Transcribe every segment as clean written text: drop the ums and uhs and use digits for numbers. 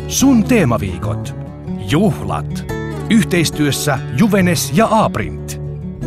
Sun teemaviikot. Juhlat. Yhteistyössä Juvenes ja A-Print.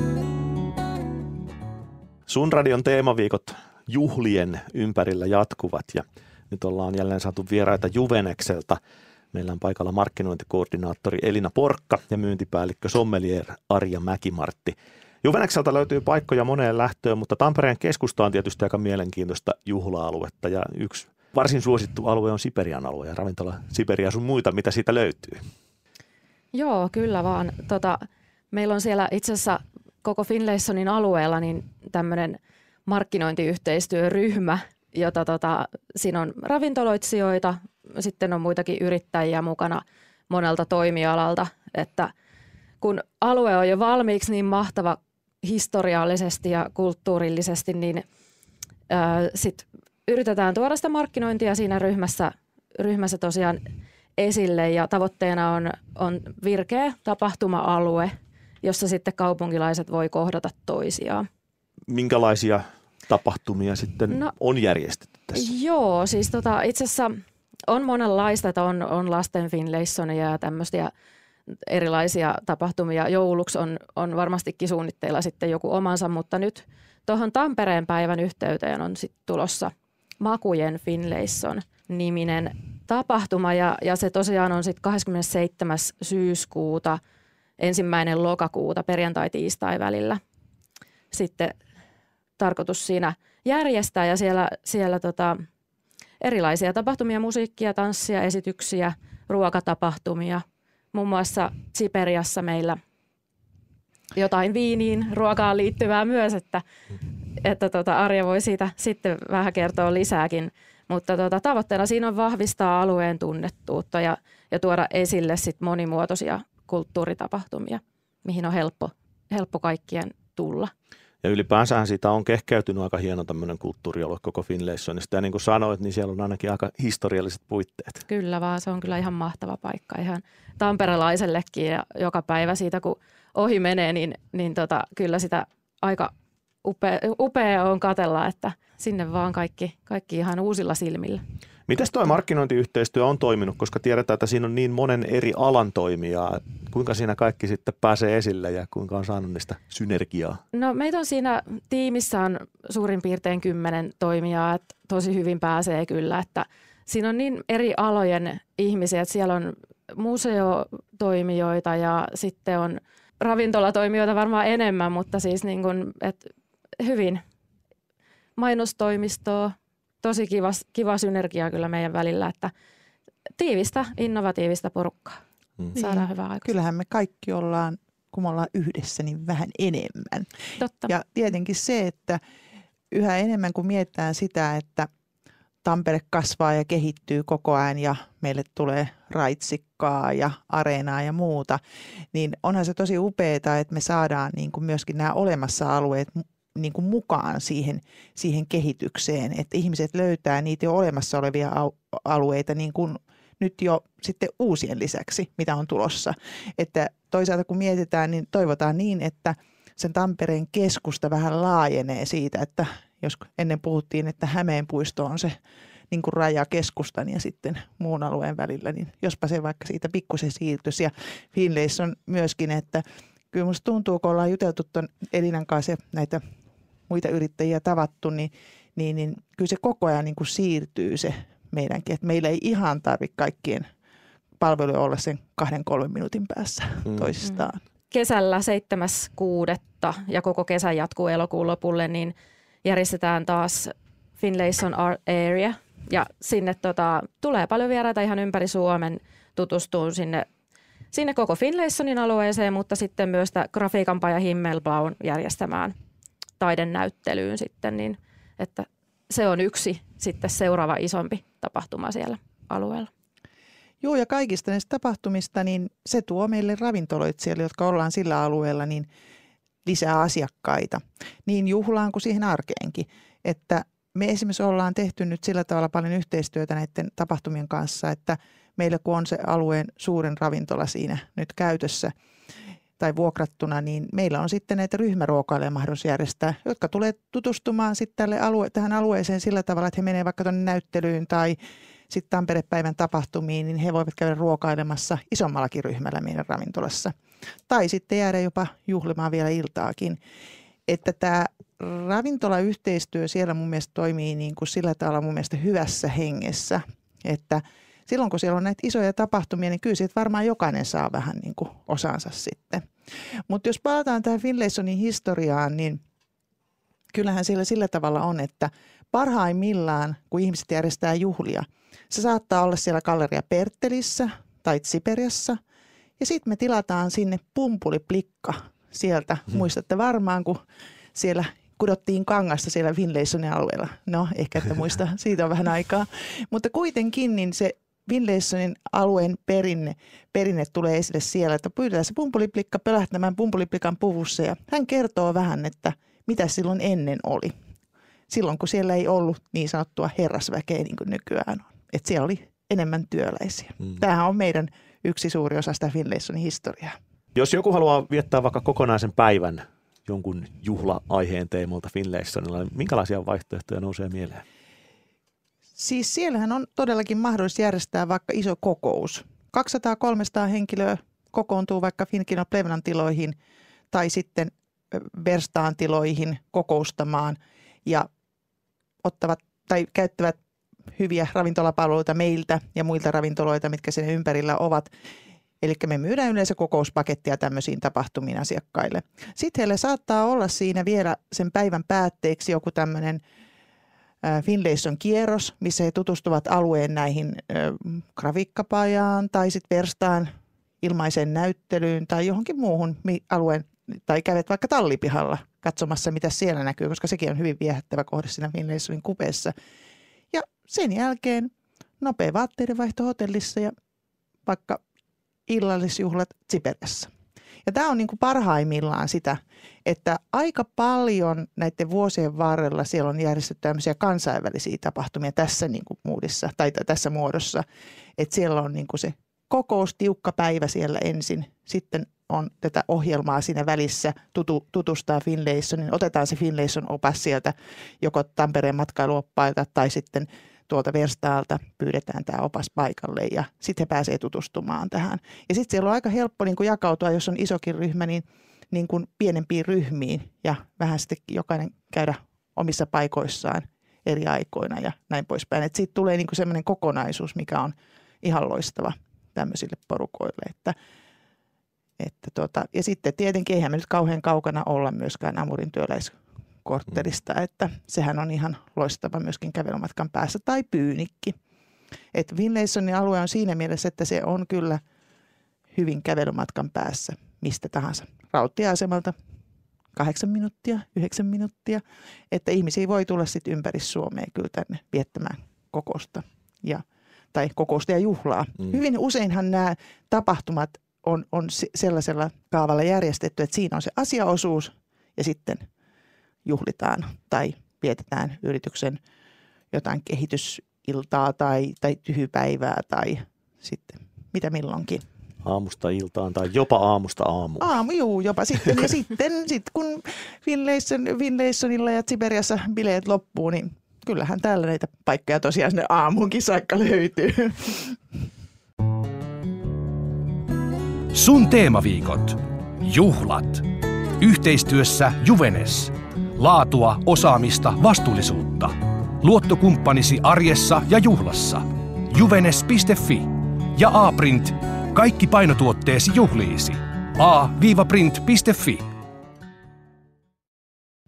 Sun radion teemaviikot juhlien ympärillä jatkuvat ja nyt ollaan jälleen saatu vieraita Juvenekselta. Meillä on paikalla markkinointikoordinaattori Elina Porkka ja myyntipäällikkö sommelier Arja Mäkimartti. Juvenekselta löytyy paikkoja moneen lähtöön, mutta Tampereen keskusta on tietysti aika mielenkiintoista juhla-aluetta ja yksi varsin suosittu alue on Siperian alue ja ravintola Siperia sun muita, mitä siitä löytyy. Joo, kyllä vaan. Meillä on siellä itse asiassa koko Finlaysonin alueella niin tämmöinen markkinointiyhteistyöryhmä, jota siinä on ravintoloitsijoita, sitten on muitakin yrittäjiä mukana monelta toimialalta, että kun alue on jo valmiiksi niin mahtava historiallisesti ja kulttuurillisesti, niin sitten yritetään tuoda sitä markkinointia siinä ryhmässä tosiaan esille ja tavoitteena on virkeä tapahtuma-alue, jossa sitten kaupunkilaiset voi kohdata toisiaan. Minkälaisia tapahtumia sitten on järjestetty tässä? Joo, siis itse asiassa on monenlaista, että on lasten Finlaysonia ja tämmöisiä erilaisia tapahtumia. Jouluksi on varmastikin suunnitteilla sitten joku omansa, mutta nyt tuohon Tampereen päivän yhteyteen on sitten tulossa Makujen Finlayson-niminen tapahtuma ja se tosiaan on sitten 27. syyskuuta, 1. lokakuuta perjantai-tiistai välillä sitten tarkoitus siinä järjestää ja siellä erilaisia tapahtumia, musiikkia, tanssia, esityksiä, ruokatapahtumia. Muun muassa Siperiassa meillä jotain viiniin, ruokaan liittyvää myös, että Arja voi siitä sitten vähän kertoa lisääkin. Mutta tavoitteena siinä on vahvistaa alueen tunnettuutta ja tuoda esille sit monimuotoisia kulttuuritapahtumia, mihin on helppo kaikkien tulla. Ja ylipäänsä siitä on kehkeytynyt aika hieno tämmöinen kulttuurialue koko Finlaysonista. Ja niin kuin sanoit, niin siellä on ainakin aika historialliset puitteet. Kyllä vaan, se on kyllä ihan mahtava paikka ihan tamperelaisellekin. Ja joka päivä siitä, kun ohi menee, niin kyllä sitä aika upea on katsella, että sinne vaan kaikki ihan uusilla silmillä. Mites tuo markkinointiyhteistyö on toiminut, koska tiedetään, että siinä on niin monen eri alan toimijaa. Kuinka siinä kaikki sitten pääsee esille ja kuinka on saanut niistä synergiaa? No meitä on siinä tiimissä on suurin piirtein 10 toimijaa, että tosi hyvin pääsee kyllä, että siinä on niin eri alojen ihmisiä, että siellä on museotoimijoita ja sitten on ravintolatoimijoita varmaan enemmän, mutta siis niin kuin, että hyvin mainostoimistoa. Tosi kiva synergia kyllä meidän välillä, että tiivistä, innovatiivista porukkaa. Saadaan hyvää aikaa. Kyllähän me kaikki ollaan, kun me ollaan yhdessä, niin vähän enemmän. Totta. Ja tietenkin se, että yhä enemmän kun mietitään sitä, että Tampere kasvaa ja kehittyy koko ajan ja meille tulee raitsikkaa ja areenaa ja muuta, niin onhan se tosi upeaa, että me saadaan niin kuin myöskin nämä olemassa alueet niin kuin mukaan siihen kehitykseen, että ihmiset löytää niitä jo olemassa olevia alueita niin kuin nyt jo sitten uusien lisäksi, mitä on tulossa. Että toisaalta kun mietitään, niin toivotaan niin, että sen Tampereen keskusta vähän laajenee siitä, että jos ennen puhuttiin, että Hämeenpuisto on se niin kuin raja keskustan ja sitten muun alueen välillä, niin jospa se vaikka siitä pikkusen siirtyisi. Ja Finlayson myöskin, että kyllä musta tuntuu, kun ollaan juteltu tuon Elinan kanssa ja näitä muita yrittäjiä tavattu, niin kyllä se koko ajan niin kuin siirtyy se meidänkin. Että meillä ei ihan tarvitse kaikkien palveluja olla sen 2-3 minuutin päässä toisistaan. Kesällä 7.6. ja koko kesä jatkuu elokuun lopulle, niin järjestetään taas Finlayson Art Area. Ja sinne tulee paljon vieraita ihan ympäri Suomen tutustuu sinne koko Finlaysonin alueeseen, mutta sitten myös Grafiikanpa ja Himmelblaun järjestämään taidenäyttelyyn sitten, niin että se on yksi sitten seuraava isompi tapahtuma siellä alueella. Joo, ja kaikista näistä tapahtumista, niin se tuo meille ravintoloitsijoille, jotka ollaan sillä alueella, niin lisää asiakkaita, niin juhlaan kuin siihen arkeenkin. Että me esimerkiksi ollaan tehty nyt sillä tavalla paljon yhteistyötä näiden tapahtumien kanssa, että meillä kun on se alueen suurin ravintola siinä nyt käytössä tai vuokrattuna, niin meillä on sitten näitä ryhmäruokailuja mahdollisuus järjestää, jotka tulee tutustumaan sitten tähän alueeseen sillä tavalla, että he menevät vaikka tuonne näyttelyyn tai sitten Tampere-päivän tapahtumiin, niin he voivat käydä ruokailemassa isommallakin ryhmällä meidän ravintolassa. Tai sitten jäädä jopa juhlimaan vielä iltaakin. Että tämä ravintolayhteistyö siellä mun mielestä toimii niin kuin sillä tavalla mun mielestä hyvässä hengessä, että silloin kun siellä on näitä isoja tapahtumia, niin kyllä siitä varmaan jokainen saa vähän niin kuin osansa sitten. Mutta jos palataan tähän Finlaysonin historiaan, niin kyllähän siellä sillä tavalla on, että parhaimmillaan, kun ihmiset järjestää juhlia, se saattaa olla siellä Galleria Perttelissä tai Siperiassa. Ja sitten me tilataan sinne pumpuliplikka sieltä. Muistatte varmaan, kun siellä kudottiin kangasta siellä Finlaysonin alueella. No, ehkä että muista, siitä on vähän aikaa. Mutta kuitenkin niin se Finlaysonin alueen perinne tulee esille siellä, että pyydetään se pumpuliplikka pölähtämään pumpuliplikan puvussa. Ja hän kertoo vähän, että mitä silloin ennen oli. Silloin, kun siellä ei ollut niin sanottua herrasväkeä niin kuin nykyään on. Että siellä oli enemmän työläisiä. Tämähän on meidän yksi suuri osa sitä Finlaysonin historiaa. Jos joku haluaa viettää vaikka kokonaisen päivän jonkun juhla-aiheen teemalta Finlaysonilla, niin minkälaisia vaihtoehtoja nousee mieleen? Siis siellähän on todellakin mahdollista järjestää vaikka iso kokous. 200-300 henkilöä kokoontuu vaikka Finkino Plevnan tiloihin tai sitten Verstaan tiloihin kokoustamaan ja ottavat tai käyttävät hyviä ravintolapalveluita meiltä ja muilta ravintoloita, mitkä sen ympärillä ovat. Eli me myydään yleensä kokouspakettia tämmöisiin tapahtumiin asiakkaille. Sitten heille saattaa olla siinä vielä sen päivän päätteeksi joku tämmöinen Finlayson kierros, missä he tutustuvat alueen näihin grafiikkapajaan tai sitten Verstaan ilmaiseen näyttelyyn tai johonkin muuhun alueen, tai käyvät vaikka tallipihalla katsomassa, mitä siellä näkyy, koska sekin on hyvin viehättävä kohde siinä Finlaysonin kupeessa. Ja sen jälkeen nopea vaatteiden vaihto hotellissa ja vaikka illallisjuhlat Siperiassa. Ja tämä on niin kuin parhaimmillaan sitä, että aika paljon näiden vuosien varrella siellä on järjestetty tämmöisiä kansainvälisiä tapahtumia tässä niin kuin moodissa, tai tässä muodossa. Että siellä on niin kuin se kokous, tiukka päivä siellä ensin, sitten on tätä ohjelmaa siinä välissä, tutustaa Finlaysonin, otetaan se Finlayson opas sieltä joko Tampereen matkailuoppailta tai sitten tuolta Verstaalta pyydetään tämä opas paikalle ja sitten he pääsee tutustumaan tähän. Ja sitten siellä on aika helppo niin kuin jakautua, jos on isokin ryhmä, niin kuin pienempiin ryhmiin ja vähän sitten jokainen käydä omissa paikoissaan eri aikoina ja näin poispäin. Että siitä tulee niin kuin semmoinen kokonaisuus, mikä on ihan loistava tämmöisille porukoille. Ja sitten tietenkin eihän me nyt kauhean kaukana olla myöskään Amurin työläiskorttelista, että sehän on ihan loistava myöskin kävelymatkan päässä tai Pyynikki. Että Finlaysonin alue on siinä mielessä, että se on kyllä hyvin kävelymatkan päässä mistä tahansa. Rautieasemalta 8 minuuttia, 9 minuuttia, että ihmisiä voi tulla sitten ympäri Suomea kyllä tänne viettämään kokousta ja juhlaa. Hyvin useinhan nämä tapahtumat on sellaisella kaavalla järjestetty, että siinä on se asiaosuus ja sitten juhlitaan tai vietetään yrityksen jotain kehitysiltaa tai tyhjypäivää tai sitten mitä milloinkin. Aamusta iltaan tai jopa aamusta aamuun. Jopa sitten. Ja sitten kun Finlaysonilla ja Siperiassa bileet loppuu, niin kyllähän täällä näitä paikkoja tosiaan sinne aamuunkin saakka löytyy. Sun teemaviikot. Juhlat. Yhteistyössä Juvenes. Laatua, osaamista, vastuullisuutta. Luottokumppanisi arjessa ja juhlassa. Juvenes.fi. Ja A-Print. Kaikki painotuotteesi juhliisi. a-print.fi.